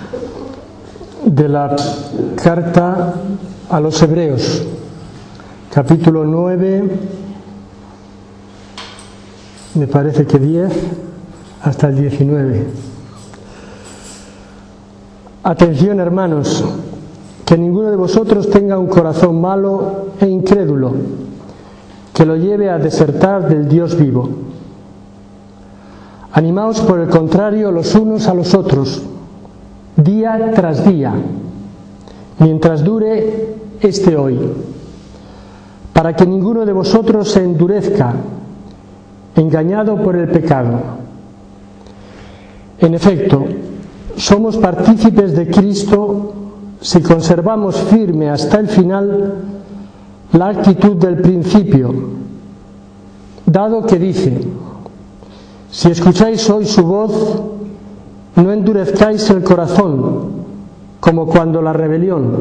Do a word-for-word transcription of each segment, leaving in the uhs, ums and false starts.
de la carta a los Hebreos, capítulo nueve, me parece que diez, hasta el diecinueve. Atención, hermanos, que ninguno de vosotros tenga un corazón malo e incrédulo, que lo lleve a desertar del Dios vivo. Animaos, por el contrario, los unos a los otros, día tras día, mientras dure este hoy, para que ninguno de vosotros se endurezca, engañado por el pecado. En efecto, somos partícipes de Cristo si conservamos firme hasta el final la actitud del principio, dado que dice: si escucháis hoy su voz, no endurezcáis el corazón, como cuando la rebelión.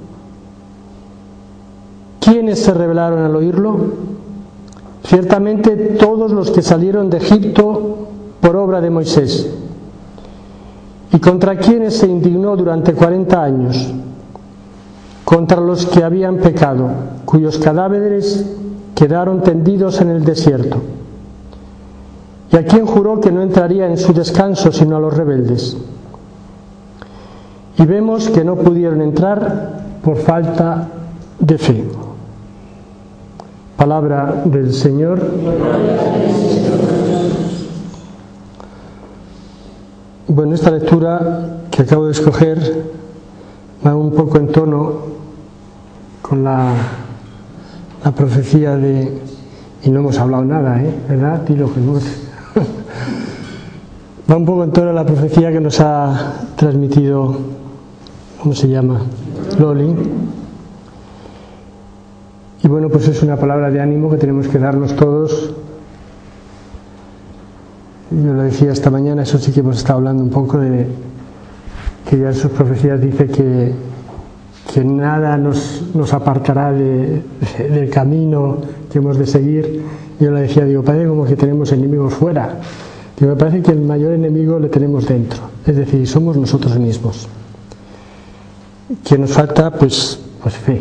¿Quiénes se rebelaron al oírlo? Ciertamente todos los que salieron de Egipto por obra de Moisés. ¿Y contra quiénes se indignó durante cuarenta años? Contra los que habían pecado, cuyos cadáveres quedaron tendidos en el desierto. ¿Y a quién juró que no entraría en su descanso sino a los rebeldes? Y vemos que no pudieron entrar por falta de fe. Palabra del Señor. Bueno, esta lectura que acabo de escoger va un poco en tono con la, la profecía de... Y no hemos hablado nada, ¿eh? ¿Verdad? Dilo que no... Va un poco en tono a la profecía que nos ha transmitido, ¿cómo se llama? Loli. Y bueno, pues es una palabra de ánimo que tenemos que darnos todos. Yo lo decía esta mañana, eso sí que hemos estado hablando un poco de que ya en sus profecías dice que, que nada nos, nos apartará de, de, del camino que hemos de seguir. Yo le decía, digo, parece como que tenemos enemigos fuera. Digo, me parece que el mayor enemigo le tenemos dentro, es decir, somos nosotros mismos. Que nos falta, pues, pues fe.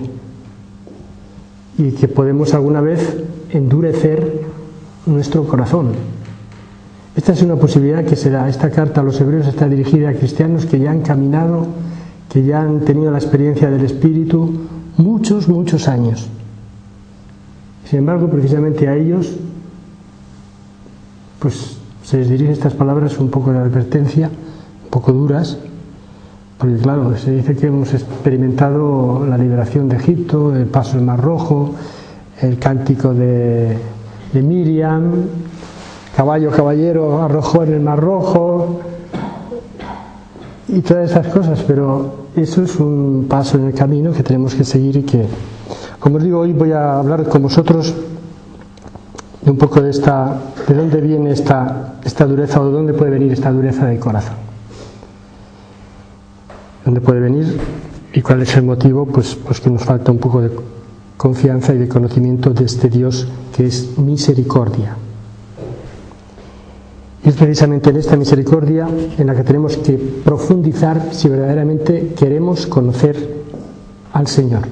Y que podemos alguna vez endurecer nuestro corazón. Esta es una posibilidad que se da. Esta carta a los Hebreos está dirigida a cristianos que ya han caminado, que ya han tenido la experiencia del Espíritu muchos, muchos años. Sin embargo, precisamente a ellos, pues se les dirigen estas palabras un poco de advertencia, un poco duras, porque claro, se dice que hemos experimentado la liberación de Egipto, el paso del Mar Rojo, el cántico de, de Miriam, caballo caballero arrojó en el Mar Rojo, y todas esas cosas, pero eso es un paso en el camino que tenemos que seguir y que, como os digo, hoy voy a hablar con vosotros de un poco de esta, de dónde viene esta, esta dureza o de dónde puede venir esta dureza del corazón. ¿Dónde puede venir y cuál es el motivo? Pues, pues que nos falta un poco de confianza y de conocimiento de este Dios que es misericordia. Y es precisamente en esta misericordia en la que tenemos que profundizar si verdaderamente queremos conocer al Señor.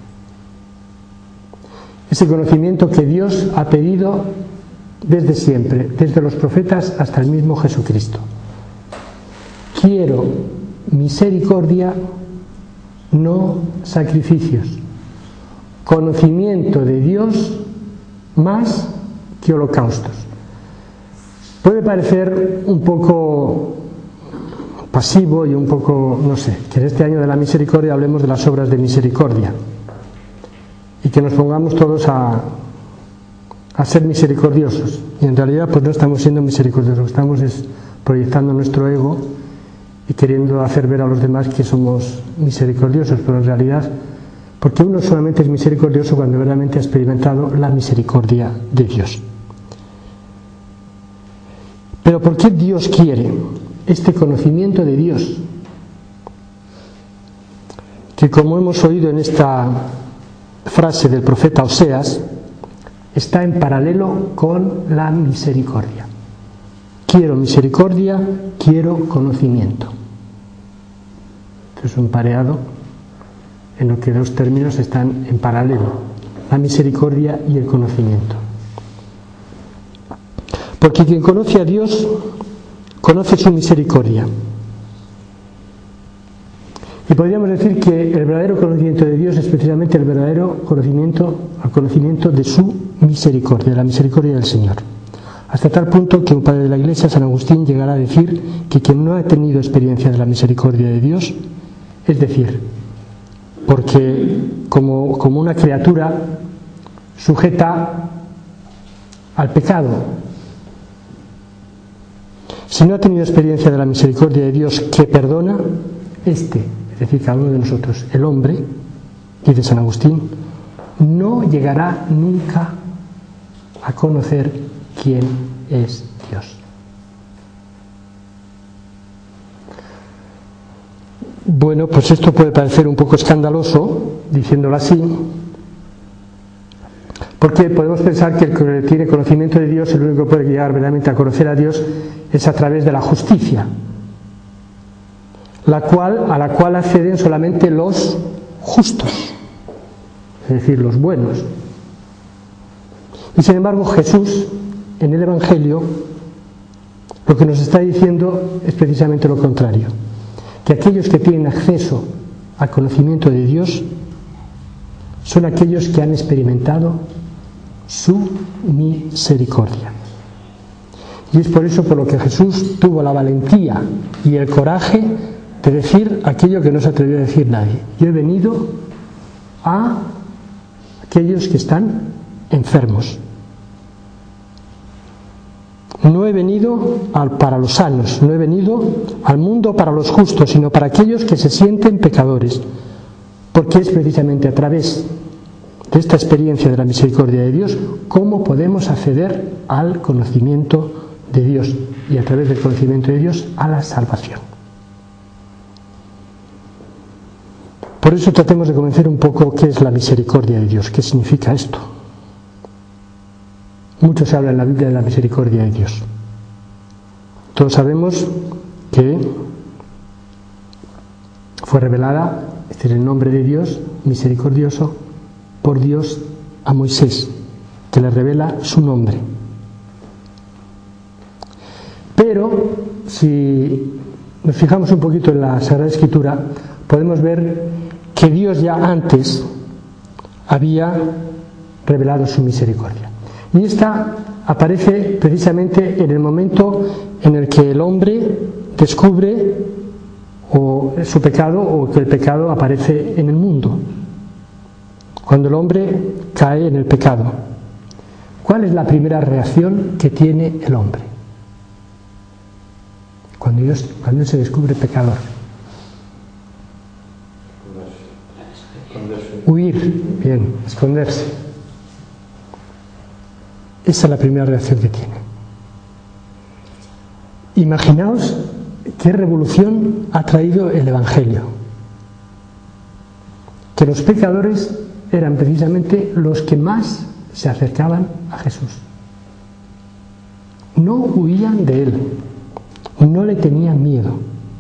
Ese conocimiento que Dios ha pedido desde siempre, desde los profetas hasta el mismo Jesucristo. Quiero misericordia, no sacrificios. Conocimiento de Dios más que holocaustos. Puede parecer un poco pasivo y un poco, no sé, que en este año de la misericordia hablemos de las obras de misericordia y que nos pongamos todos a, a ser misericordiosos. Y en realidad pues no estamos siendo misericordiosos, lo que estamos es proyectando nuestro ego y queriendo hacer ver a los demás que somos misericordiosos, pero en realidad, porque uno solamente es misericordioso cuando verdaderamente ha experimentado la misericordia de Dios. Pero ¿por qué Dios quiere este conocimiento de Dios? Que, como hemos oído en esta frase del profeta Oseas, está en paralelo con la misericordia. Quiero misericordia, quiero conocimiento. Esto es un pareado en lo que dos términos están en paralelo: la misericordia y el conocimiento. Porque quien conoce a Dios conoce su misericordia. Y podríamos decir que el verdadero conocimiento de Dios es precisamente el verdadero conocimiento, el conocimiento de su misericordia, de la misericordia del Señor. Hasta tal punto que un padre de la Iglesia, San Agustín, llegará a decir que quien no ha tenido experiencia de la misericordia de Dios, es decir, porque como, como una criatura sujeta al pecado, si no ha tenido experiencia de la misericordia de Dios que perdona, este, es decir, cada uno de nosotros, el hombre, dice San Agustín, no llegará nunca a conocer quién es Dios. Bueno, pues esto puede parecer un poco escandaloso, diciéndolo así, porque podemos pensar que el que tiene conocimiento de Dios, el único que puede llegar verdaderamente a conocer a Dios es a través de la justicia, la cual, a la cual acceden solamente los justos, es decir, los buenos. Y sin embargo Jesús, en el Evangelio, lo que nos está diciendo es precisamente lo contrario, que aquellos que tienen acceso al conocimiento de Dios son aquellos que han experimentado su misericordia. Y es por eso por lo que Jesús tuvo la valentía y el coraje de decir aquello que no se atrevió a decir nadie: yo he venido a aquellos que están enfermos. No he venido al, para los sanos, no he venido al mundo para los justos, sino para aquellos que se sienten pecadores, porque es precisamente a través de esta experiencia de la misericordia de Dios cómo podemos acceder al conocimiento de Dios, y a través del conocimiento de Dios a la salvación. Por eso tratemos de conocer un poco qué es la misericordia de Dios, qué significa esto. Mucho se habla en la Biblia de la misericordia de Dios. Todos sabemos que fue revelada, es decir, el nombre de Dios misericordioso, por Dios a Moisés, que le revela su nombre. Pero si nos fijamos un poquito en la Sagrada Escritura, podemos ver que Dios ya antes había revelado su misericordia. Y esta aparece precisamente en el momento en el que el hombre descubre o su pecado, o que el pecado aparece en el mundo. Cuando el hombre cae en el pecado, ¿cuál es la primera reacción que tiene el hombre? Cuando Dios, cuando él se descubre pecador. Huir, bien, esconderse. Esa es la primera reacción que tiene. Imaginaos qué revolución ha traído el Evangelio. Que los pecadores eran precisamente los que más se acercaban a Jesús. No huían de él, no le tenían miedo.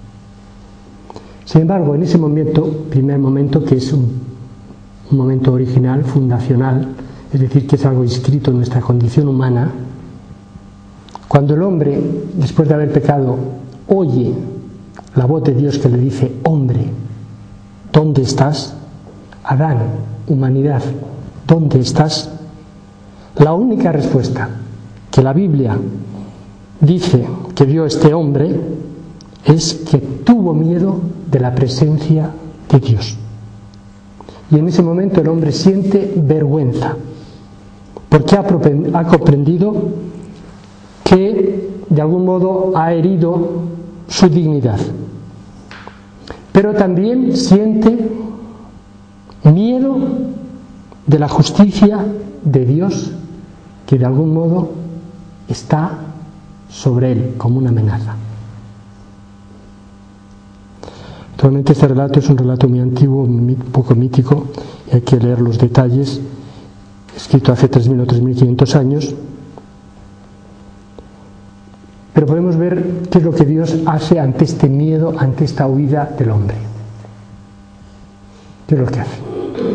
Sin embargo, en ese momento, primer momento, que es un, un momento original, fundacional, es decir, que es algo inscrito en nuestra condición humana, cuando el hombre, después de haber pecado, oye la voz de Dios que le dice: hombre, ¿dónde estás? Adán, humanidad, ¿dónde estás? La única respuesta que la Biblia dice que dio este hombre es que tuvo miedo de la presencia de Dios. Y en ese momento el hombre siente vergüenza, porque ha comprendido que de algún modo ha herido su dignidad. Pero también siente miedo de la justicia de Dios, que de algún modo está sobre él como una amenaza. Actualmente este relato es un relato muy antiguo, un poco mítico, y hay que leer los detalles, escrito hace tres mil o tres mil quinientos años. Pero podemos ver qué es lo que Dios hace ante este miedo, ante esta huida del hombre. ¿Qué es lo que hace?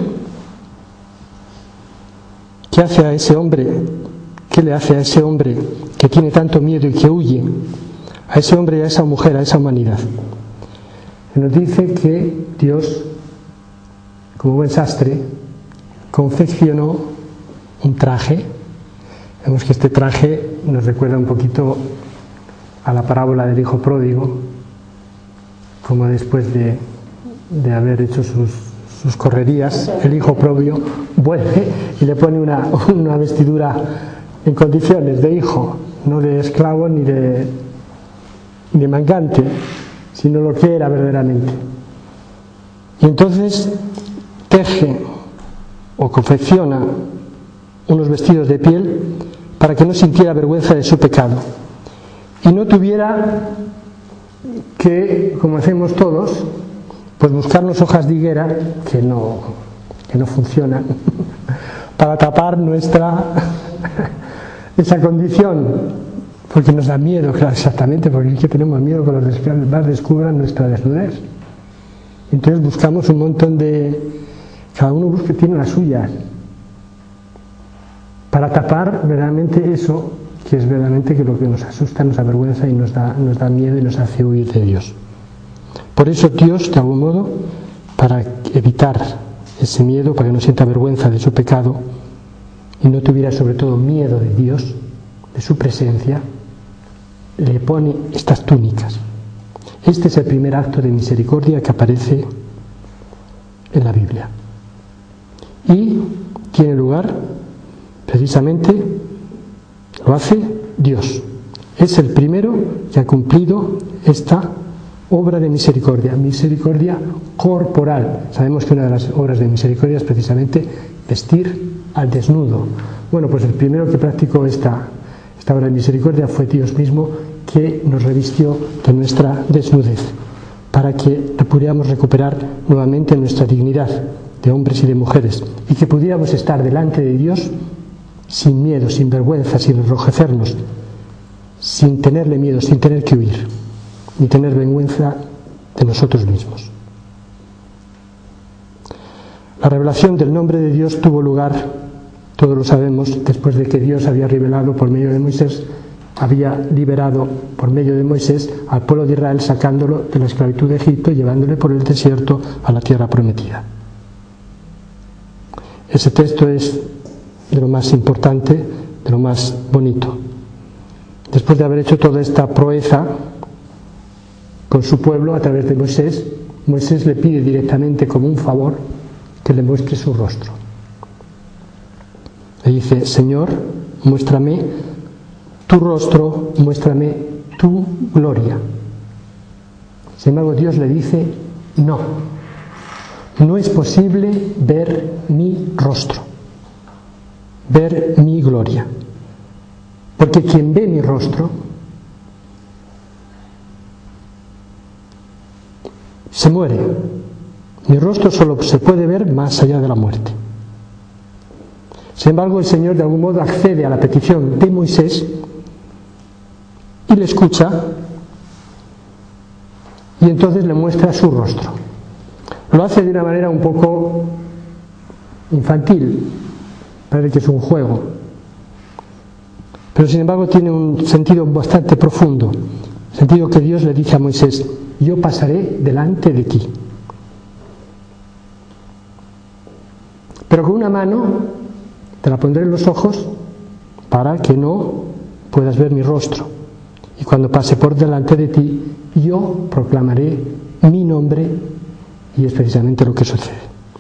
¿Qué hace a ese hombre? ¿Qué le hace a ese hombre que tiene tanto miedo y que huye? A ese hombre y a esa mujer, a esa humanidad. Nos dice que Dios, como buen sastre, confeccionó un traje. Vemos que este traje nos recuerda un poquito a la parábola del hijo pródigo, como después de, de haber hecho sus, sus correrías, el hijo pródigo vuelve y le pone una, una vestidura en condiciones de hijo, no de esclavo ni de, ni de mangante, sino lo que era verdaderamente. Y entonces teje o confecciona unos vestidos de piel para que no sintiera vergüenza de su pecado y no tuviera que, como hacemos todos, pues buscarnos hojas de higuera que no, que no funcionan para tapar nuestra esa condición, porque nos da miedo, claro, exactamente, porque es que tenemos miedo que los demás descubran nuestra desnudez. Entonces buscamos un montón de, cada uno busca, tiene las suyas, para tapar verdaderamente eso que es verdaderamente que lo que nos asusta, nos avergüenza y nos da, nos da miedo y nos hace huir de Dios. Por eso Dios, de algún modo, para evitar ese miedo, para que no sienta vergüenza de su pecado y no tuviera sobre todo miedo de Dios, de su presencia, le pone estas túnicas. Este es el primer acto de misericordia que aparece en la Biblia. Y tiene lugar, precisamente, lo hace Dios. Es el primero que ha cumplido esta obra de misericordia, misericordia corporal. Sabemos que una de las obras de misericordia es precisamente vestir al desnudo. Bueno, pues el primero que practicó esta, esta obra de misericordia fue Dios mismo, que nos revistió de nuestra desnudez, para que pudiéramos recuperar nuevamente nuestra dignidad de hombres y de mujeres, y que pudiéramos estar delante de Dios sin miedo, sin vergüenza, sin enrojecernos, sin tenerle miedo, sin tener que huir, ni tener vergüenza de nosotros mismos. La revelación del nombre de Dios tuvo lugar, todos lo sabemos, después de que Dios había revelado por medio de Moisés, había liberado por medio de Moisés al pueblo de Israel, sacándolo de la esclavitud de Egipto y llevándole por el desierto a la tierra prometida. Ese texto es de lo más importante, de lo más bonito. Después de haber hecho toda esta proeza con su pueblo a través de Moisés, Moisés le pide directamente como un favor que le muestre su rostro. Le dice: Señor, muéstrame tu rostro, muéstrame tu gloria. Sin embargo, Dios le dice: no, no es posible ver mi rostro, ver mi gloria, porque quien ve mi rostro se muere. Mi rostro solo se puede ver más allá de la muerte. Sin embargo, el Señor de algún modo accede a la petición de Moisés y le escucha, y entonces le muestra su rostro. Lo hace de una manera un poco infantil, parece que es un juego, pero sin embargo tiene un sentido bastante profundo, sentido que Dios le dice a Moisés: yo pasaré delante de ti, pero con una mano te la pondré en los ojos para que no puedas ver mi rostro, y cuando pase por delante de ti yo proclamaré mi nombre. Y es precisamente lo que sucede.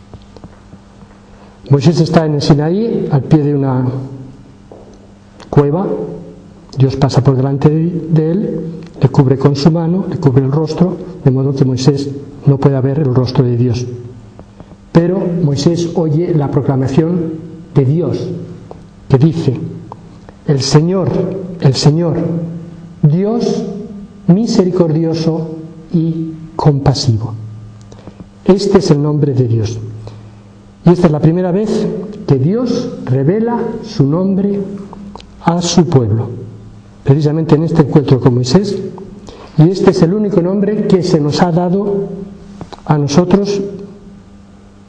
Moisés está en el Sinaí, al pie de una cueva. Dios pasa por delante de él, le cubre con su mano, le cubre el rostro, de modo que Moisés no pueda ver el rostro de Dios. Pero Moisés oye la proclamación de Dios, que dice: el Señor, el Señor, Dios misericordioso y compasivo. Este es el nombre de Dios. Y esta es la primera vez que Dios revela su nombre a su pueblo, precisamente en este encuentro con Moisés. Y este es el único nombre que se nos ha dado a nosotros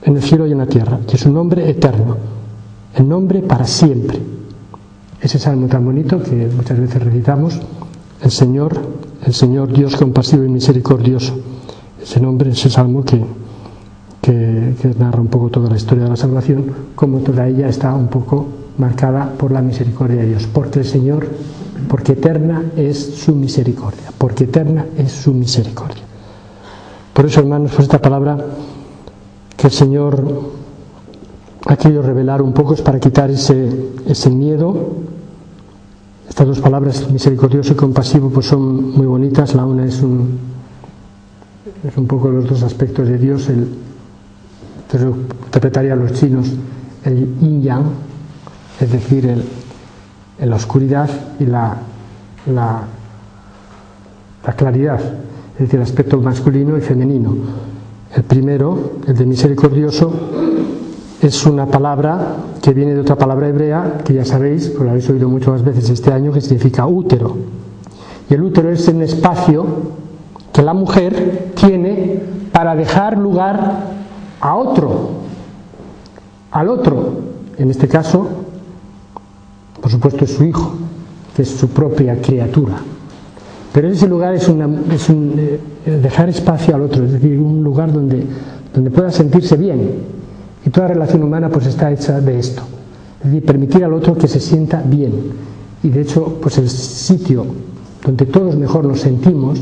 en el cielo y en la tierra, que es un nombre eterno, el nombre para siempre. Ese salmo tan bonito que muchas veces recitamos, el Señor, el Señor Dios compasivo y misericordioso. Ese nombre, ese salmo que, que, que narra un poco toda la historia de la salvación, como toda ella está un poco marcada por la misericordia de Dios, porque el Señor, porque eterna es su misericordia, porque eterna es su misericordia. Por eso, hermanos, pues esta palabra que el Señor ha querido revelar un poco es para quitar ese, ese miedo. Estas dos palabras, misericordioso y compasivo, pues son muy bonitas. La una es un, es un poco los dos aspectos de Dios. El, entonces interpretaría a los chinos el yin yang, es decir, el, el la oscuridad y la, la, la claridad, es decir, el aspecto masculino y femenino. El primero, el de misericordioso, es una palabra que viene de otra palabra hebrea, que ya sabéis, pues lo habéis oído muchas veces este año, que significa útero. Y el útero es un espacio que la mujer tiene para dejar lugar a otro, al otro. En este caso, por supuesto, es su hijo, que es su propia criatura. Pero ese lugar es, una, es un, eh, dejar espacio al otro, es decir, un lugar donde, donde pueda sentirse bien. Y toda relación humana pues está hecha de esto, es decir, permitir al otro que se sienta bien. Y de hecho, pues el sitio donde todos mejor nos sentimos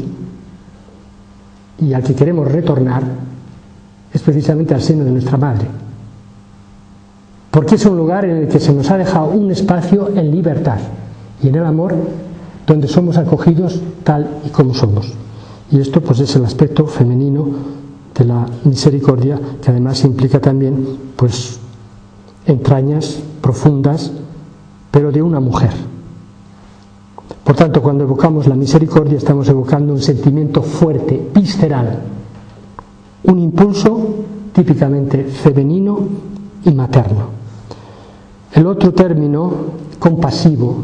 y al que queremos retornar es precisamente al seno de nuestra madre. Porque es un lugar en el que se nos ha dejado un espacio en libertad y en el amor, donde somos acogidos tal y como somos. Y esto pues es el aspecto femenino de la misericordia, que además implica también pues entrañas profundas, pero de una mujer. Por tanto, cuando evocamos la misericordia estamos evocando un sentimiento fuerte, visceral, un impulso típicamente femenino y materno. El otro término, compasivo,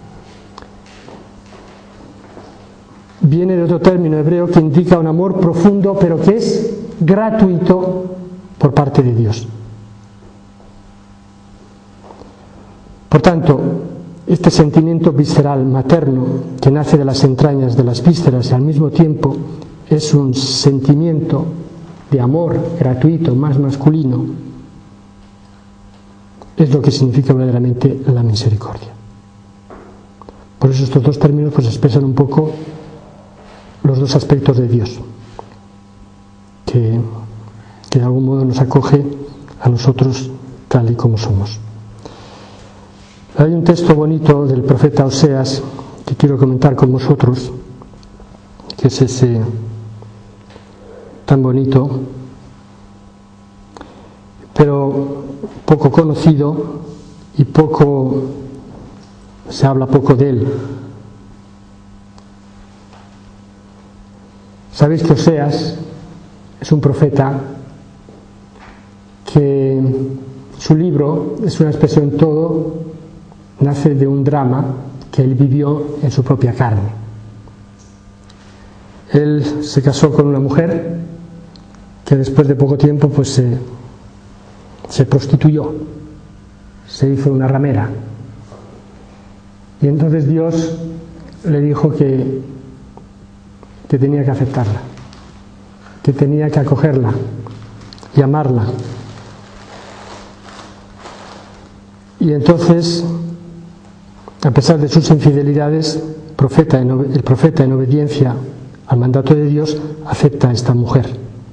viene de otro término hebreo que indica un amor profundo, pero que es gratuito por parte de Dios. Por tanto, este sentimiento visceral materno que nace de las entrañas de las vísceras y al mismo tiempo es un sentimiento de amor gratuito, más masculino, es lo que significa verdaderamente la misericordia. Por eso estos dos términos pues expresan un poco los dos aspectos de Dios, que, que de algún modo nos acoge a nosotros tal y como somos. Hay un texto bonito del profeta Oseas que quiero comentar con vosotros, que es ese tan bonito, pero poco conocido y poco se habla poco de él. Sabéis que Oseas es un profeta que su libro es una expresión todo, nace de un drama que él vivió en su propia carne. Él se casó con una mujer que después de poco tiempo pues se, se prostituyó, se hizo una ramera. Y entonces Dios le dijo que que tenía que aceptarla, que tenía que acogerla y amarla. Y entonces, a pesar de sus infidelidades, profeta en, el profeta en obediencia al mandato de Dios acepta a esta mujer.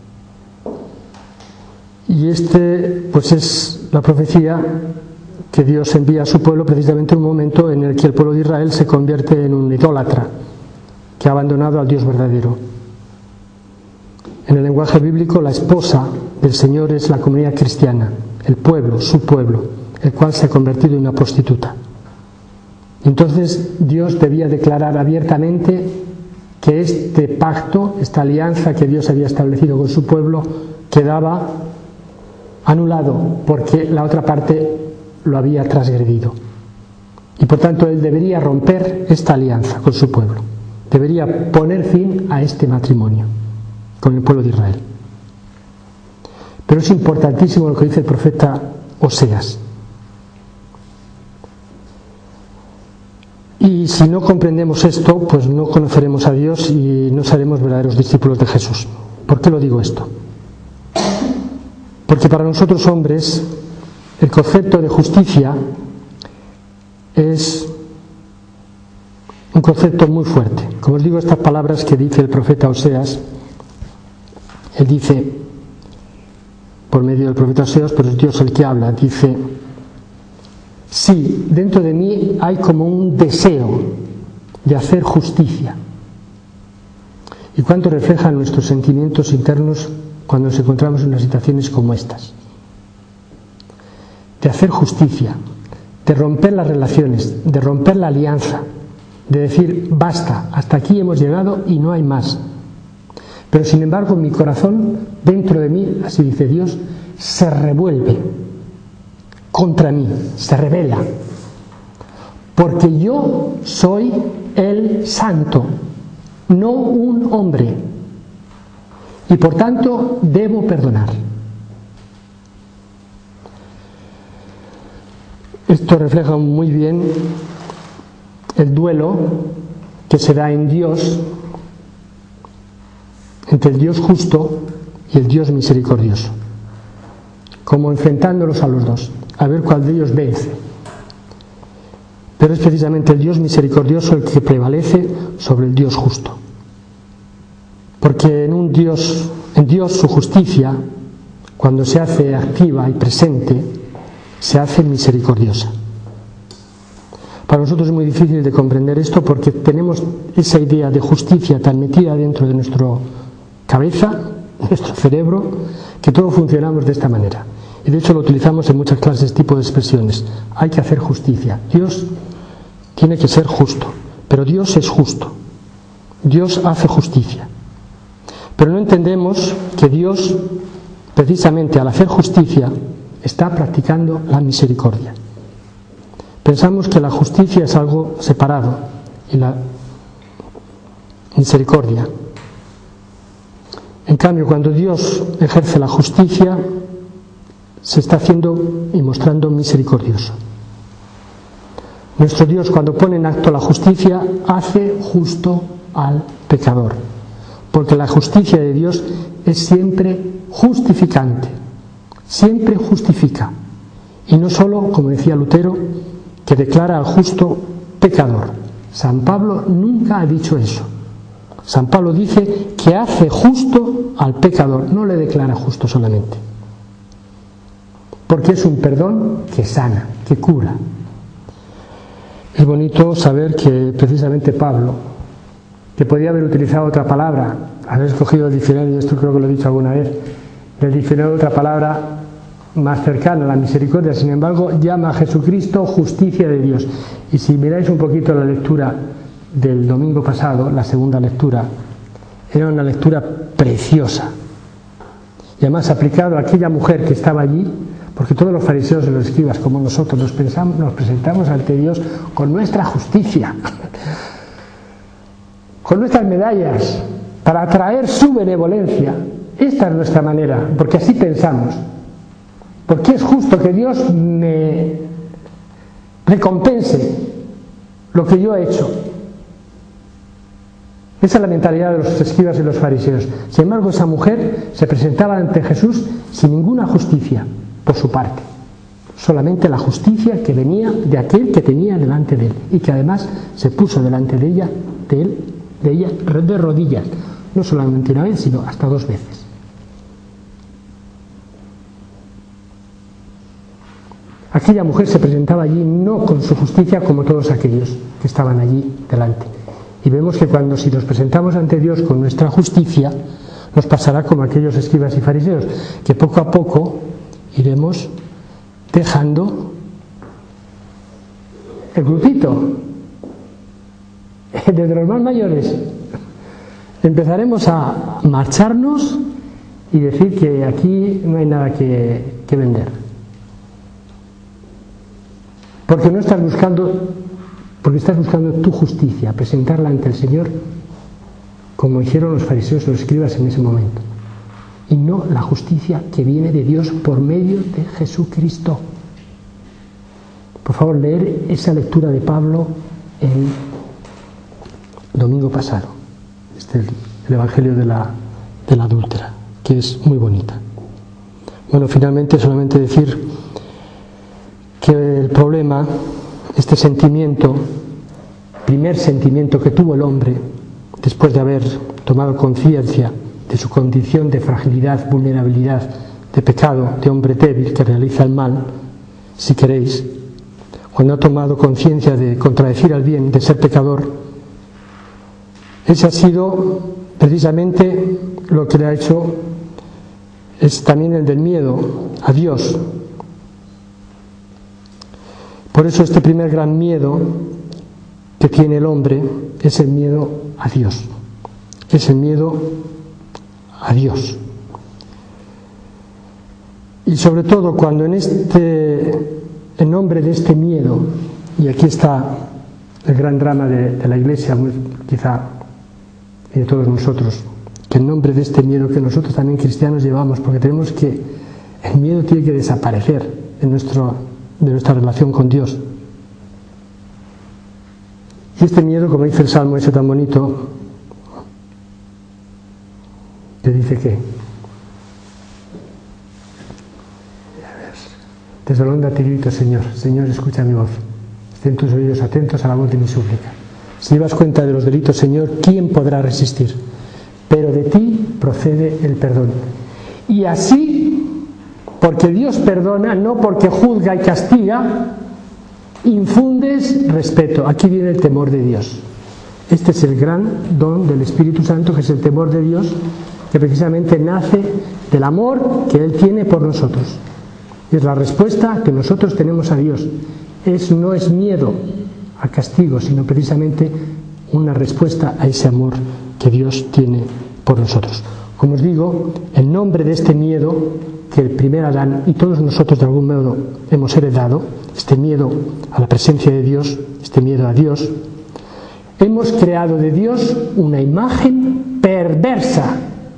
Y este pues es la profecía que Dios envía a su pueblo precisamente en un momento en el que el pueblo de Israel se convierte en un idólatra que ha abandonado al Dios verdadero. En el lenguaje bíblico, la esposa del Señor es la comunidad cristiana, el pueblo, su pueblo, el cual se ha convertido en una prostituta. Entonces Dios debía declarar abiertamente que este pacto, esta alianza que Dios había establecido con su pueblo, quedaba anulado porque la otra parte lo había transgredido. Y por tanto él debería romper esta alianza con su pueblo. Debería poner fin a este matrimonio con el pueblo de Israel. Pero es importantísimo lo que dice el profeta Oseas. Y si no comprendemos esto, pues no conoceremos a Dios y no seremos verdaderos discípulos de Jesús. ¿Por qué lo digo esto? Porque para nosotros hombres el concepto de justicia es un concepto muy fuerte. Como os digo, estas palabras que dice el profeta Oseas, él dice, por medio del profeta Oseas, pero es Dios el que habla, dice: sí, dentro de mí hay como un deseo de hacer justicia. ¿Y cuánto reflejan nuestros sentimientos internos cuando nos encontramos en unas situaciones como estas? De hacer justicia, de romper las relaciones, de romper la alianza, de decir, basta, hasta aquí hemos llegado y no hay más. Pero sin embargo, mi corazón, dentro de mí, así dice Dios, se revuelve contra mí, se rebela, porque yo soy el santo, no un hombre, y por tanto debo perdonar. Esto refleja muy bien el duelo que se da en Dios entre el Dios justo y el Dios misericordioso, como enfrentándolos a los dos, a ver cuál de ellos vence. Pero es precisamente el Dios misericordioso el que prevalece sobre el Dios justo, porque en un Dios, en Dios su justicia, cuando se hace activa y presente, se hace misericordiosa. Para nosotros es muy difícil de comprender esto porque tenemos esa idea de justicia tan metida dentro de nuestra cabeza, nuestro cerebro, que todos funcionamos de esta manera. Y de hecho lo utilizamos en muchas clases, tipo de expresiones. Hay que hacer justicia. Dios tiene que ser justo, pero Dios es justo. Dios hace justicia. Pero no entendemos que Dios, precisamente al hacer justicia, está practicando la misericordia. Pensamos que la justicia es algo separado y la misericordia. En cambio, cuando Dios ejerce la justicia, se está haciendo y mostrando misericordioso. Nuestro Dios, cuando pone en acto la justicia, hace justo al pecador, porque la justicia de Dios es siempre justificante, siempre justifica, y no solo, como decía Lutero, que declara al justo pecador. San Pablo nunca ha dicho eso. San Pablo dice que hace justo al pecador, no le declara justo solamente, porque es un perdón que sana, que cura. Es bonito saber que precisamente Pablo, que podía haber utilizado otra palabra, haber escogido el diccionario, y esto creo que lo he dicho alguna vez, del diccionario otra palabra más cercana a la misericordia, sin embargo llama a Jesucristo justicia de Dios. Y si miráis un poquito la lectura del domingo pasado, la segunda lectura, era una lectura preciosa, y además aplicado a aquella mujer que estaba allí, porque todos los fariseos y los escribas, como nosotros, nos, pensamos, nos presentamos ante Dios con nuestra justicia, con nuestras medallas, para atraer su benevolencia. Esta es nuestra manera, porque así pensamos. Porque es justo que Dios me recompense lo que yo he hecho. Esa es la mentalidad de los escribas y los fariseos. Sin embargo, esa mujer se presentaba ante Jesús sin ninguna justicia por su parte, solamente la justicia que venía de aquel que tenía delante de él, y que además se puso delante de ella, de él, de ella, de rodillas, no solamente una vez, sino hasta dos veces. Aquella mujer se presentaba allí no con su justicia como todos aquellos que estaban allí delante. Y vemos que cuando si nos presentamos ante Dios con nuestra justicia, nos pasará como aquellos escribas y fariseos, que poco a poco iremos dejando el grupito, desde los más mayores. Empezaremos a marcharnos y decir que aquí no hay nada que, que vender. Porque no estás buscando, porque estás buscando tu justicia, presentarla ante el Señor como hicieron los fariseos y los escribas en ese momento. y no la justicia que viene de Dios por medio de Jesucristo. Por favor, leer esa lectura de Pablo el domingo pasado, este es el Evangelio de la, de la adúltera, que es muy bonita. Bueno, finalmente solamente decir que el problema, este sentimiento, primer sentimiento que tuvo el hombre después de haber tomado conciencia de su condición de fragilidad, vulnerabilidad, de pecado, de hombre débil que realiza el mal, si queréis, cuando ha tomado conciencia de contradecir al bien, de ser pecador, ese ha sido precisamente lo que le ha hecho, es también el del miedo a Dios. Por eso este primer gran miedo que tiene el hombre es el miedo a Dios, es el miedo a Dios. Y sobre todo cuando en este, en nombre de este miedo, y aquí está el gran drama de, de la Iglesia, quizá, y de todos nosotros, que en nombre de este miedo que nosotros también cristianos llevamos, porque tenemos que, el miedo tiene que desaparecer en nuestro, de nuestra relación con Dios. Y este miedo, como dice el Salmo ese tan bonito, que dice que desde el hondo te grito, Señor, Señor, escucha mi voz, estén tus oídos atentos a la voz de mi súplica. Si llevas cuenta de los delitos, Señor, ¿quién podrá resistir? Pero de ti procede el perdón. Y así, porque Dios perdona, no porque juzga y castiga, infundes respeto. Aquí viene el temor de Dios. Este es el gran don del Espíritu Santo, que es el temor de Dios, que precisamente nace del amor que Él tiene por nosotros. Es la respuesta que nosotros tenemos a Dios. Es, no es miedo a castigo, sino precisamente una respuesta a ese amor que Dios tiene por nosotros. Como os digo, el nombre de este miedo que el primer Adán y todos nosotros de algún modo hemos heredado, este miedo a la presencia de Dios, este miedo a Dios, hemos creado de Dios una imagen perversa,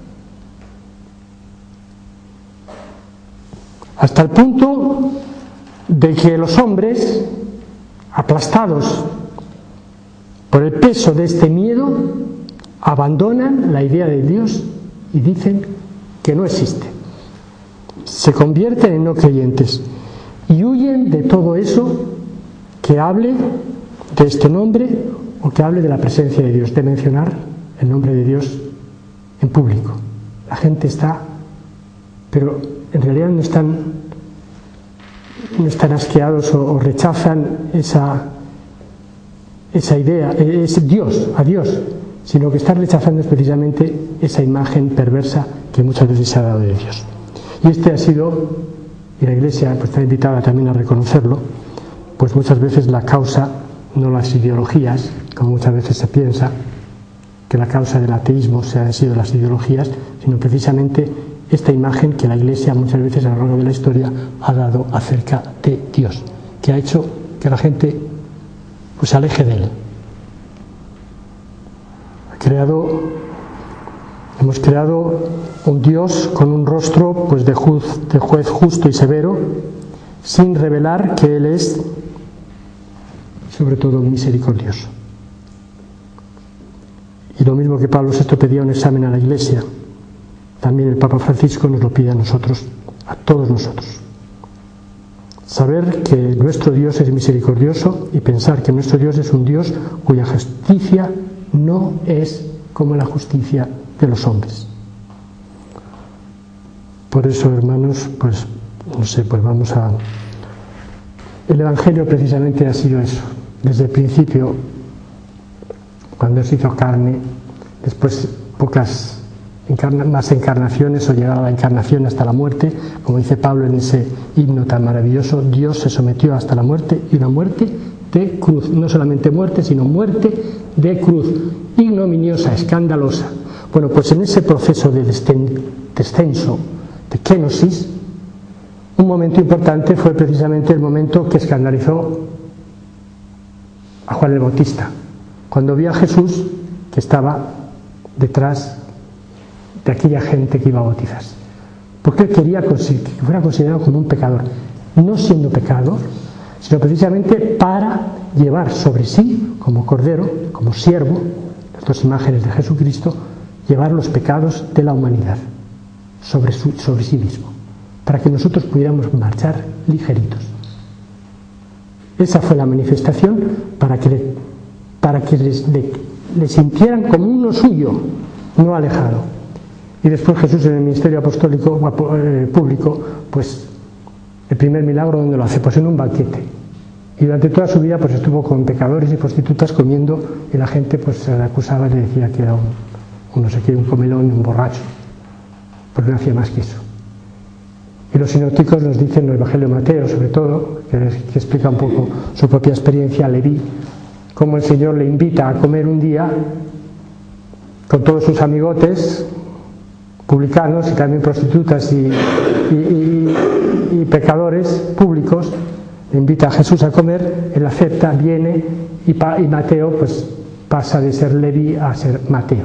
hasta el punto de que los hombres, aplastados por el peso de este miedo, abandonan la idea de Dios y dicen que no existe. Se convierten en no creyentes y huyen de todo eso que hable de este nombre o que hable de la presencia de Dios, de mencionar el nombre de Dios en público. La gente está, pero en realidad no están, no están asqueados o, o rechazan esa, esa idea, es Dios, a Dios, sino que están rechazando precisamente esa imagen perversa que muchas veces se ha dado de Dios. Y este ha sido, y la Iglesia pues, está invitada también a reconocerlo, pues muchas veces la causa, no las ideologías, como muchas veces se piensa, que la causa del ateísmo se han sido las ideologías, sino precisamente esta imagen que la Iglesia muchas veces a lo largo de la historia ha dado acerca de Dios, que ha hecho que la gente pues se aleje de Él. Ha creado, hemos creado un Dios con un rostro pues de juez, de juez justo y severo, sin revelar que Él es sobre todo misericordioso. Y lo mismo que Pablo sexto pedía un examen a la Iglesia, también el Papa Francisco nos lo pide a nosotros, a todos nosotros. Saber que nuestro Dios es misericordioso y pensar que nuestro Dios es un Dios cuya justicia no es como la justicia de los hombres. Por eso, hermanos, pues no sé, pues vamos a... El Evangelio precisamente ha sido eso. Desde el principio, cuando se hizo carne, después pocas encarna, más encarnaciones o llegaba a la encarnación hasta la muerte, como dice Pablo en ese himno tan maravilloso, Dios se sometió hasta la muerte, y una muerte de cruz, no solamente muerte, sino muerte de cruz, ignominiosa, escandalosa. Bueno, pues en ese proceso de descenso, de kenosis, un momento importante fue precisamente el momento que escandalizó a Juan el Bautista, cuando vio a Jesús que estaba detrás de aquella gente que iba a bautizarse. porque él quería que fuera considerado como un pecador, no siendo pecador, sino precisamente para llevar sobre sí, como cordero, como siervo, las dos imágenes de Jesucristo, llevar los pecados de la humanidad sobre, su, sobre sí mismo, para que nosotros pudiéramos marchar ligeritos. Esa fue la manifestación para que, le, para que les, le, le sintieran como uno suyo, no alejado. Y después Jesús en el ministerio apostólico eh, público, pues el primer milagro, ¿dónde lo hace? Pues en un banquete. Y durante toda su vida pues estuvo con pecadores y prostitutas comiendo, y la gente pues se le acusaba y le decía que era un, un no sé qué, un comelón, un borracho, porque no hacía más que eso. Y los sinópticos nos dicen, en el Evangelio de Mateo sobre todo, que, que explica un poco su propia experiencia, Leví, cómo el Señor le invita a comer un día con todos sus amigotes, publicanos y también prostitutas y, y, y, y pecadores públicos. Le invita a Jesús a comer, él acepta, viene, y, pa, y Mateo pues pasa de ser Leví a ser Mateo.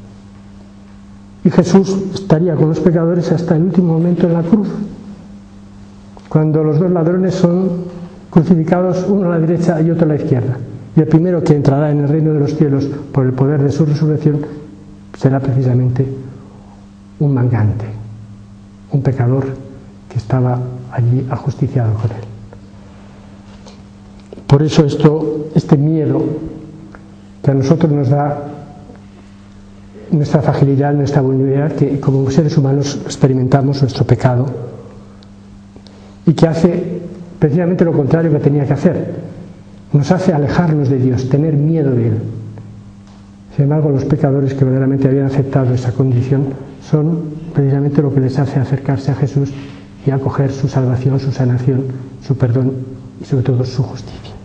Y Jesús estaría con los pecadores hasta el último momento en la cruz, cuando los dos ladrones son crucificados, uno a la derecha y otro a la izquierda. Y el primero que entrará en el reino de los cielos por el poder de su resurrección será precisamente un mangante, un pecador que estaba allí ajusticiado con él. Por eso esto, este miedo que a nosotros nos da nuestra fragilidad, nuestra vulnerabilidad, que como seres humanos experimentamos nuestro pecado, y que hace precisamente lo contrario que tenía que hacer, nos hace alejarnos de Dios, tener miedo de Él. Sin embargo, los pecadores que verdaderamente habían aceptado esa condición son precisamente lo que les hace acercarse a Jesús y acoger su salvación, su sanación, su perdón y sobre todo su justicia.